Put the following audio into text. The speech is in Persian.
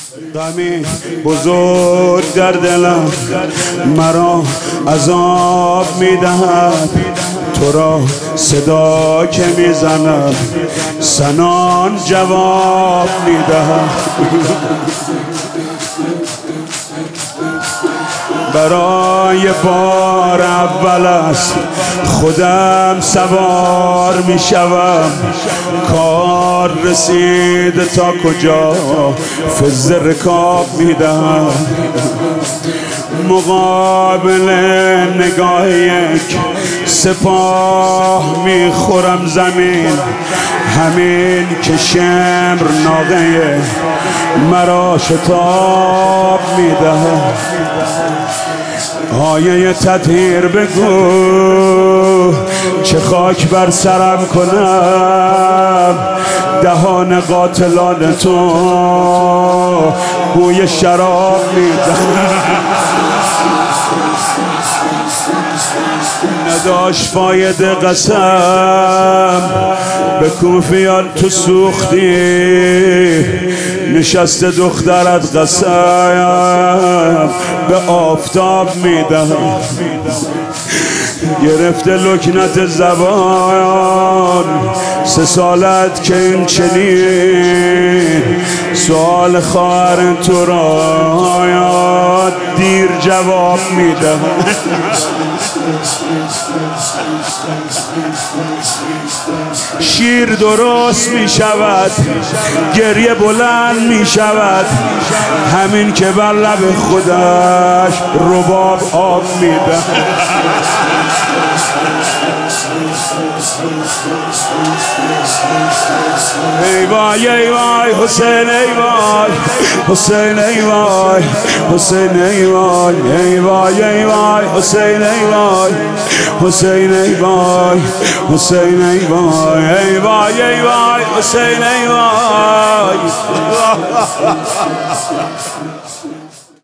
غمی بزرگ در دلم مرا عذاب میدهد، تو را صدا که میزنم سنان جواب میدهد. برای بار اول است خودم سوار می شوم، کار رسید تا کجا فز رکاب می دهم. مقابل نگاه یک سپاه می خورم زمین، همین که شمر ناقه مرا شتاب می دهم. آیه تطهیر بگو چه خاک بر سرم کنم، دهان قاتلان تو بوی شراب میدم. نداشت فایده قسم به کوفیان تو سوختی، نشست دخترت قسم به آفتاب میدم. گرفته لکنت زبان 3 سالت که این چنین سوال خواهر تو را دیر جواب میدم. شیر درست می شود، گریه بلند می شود، همین که بر لب خودش رباب آب می ده. ای وای ای وای حسین، ای وای حسین، ای وای حسین، ای وای ای وای ای وای حسین، ای وای حسین، ای وای حسین، ای وای ای وای ای وای حسین، ای وای.